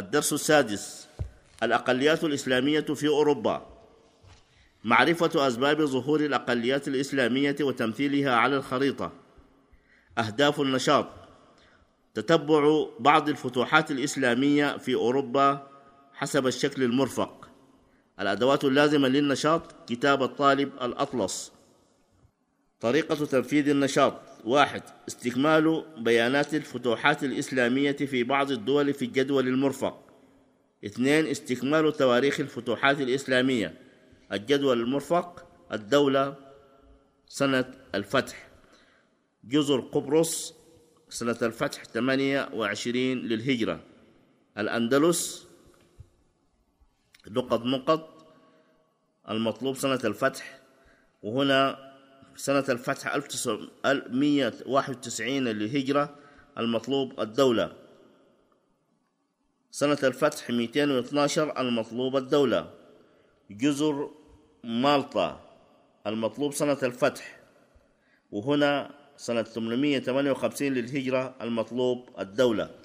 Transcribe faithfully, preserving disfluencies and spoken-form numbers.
الدرس السادس: الأقليات الإسلامية في أوروبا. معرفة أسباب ظهور الأقليات الإسلامية وتمثيلها على الخريطة. أهداف النشاط: تتبع بعض الفتوحات الإسلامية في أوروبا حسب الشكل المرفق. الأدوات اللازمة للنشاط: كتاب الطالب الأطلس. طريقة تنفيذ النشاط: واحد. استكمال بيانات الفتوحات الإسلامية في بعض الدول في الجدول المرفق. اثنين. استكمال تواريخ الفتوحات الإسلامية. الجدول المرفق: الدولة سنة الفتح، جزر قبرص سنة الفتح ثمانية وعشرين للهجرة، الأندلس نقط نقط المطلوب سنة الفتح، وهنا سنة الفتح ألف وتسعمائة وواحد وتسعين للهجرة، المطلوب الدولة. سنة الفتح مئتين واثني عشر، المطلوب الدولة. جزر مالطا المطلوب سنة الفتح، وهنا سنة ثمانمائة وثمانية وخمسين للهجرة، المطلوب الدولة.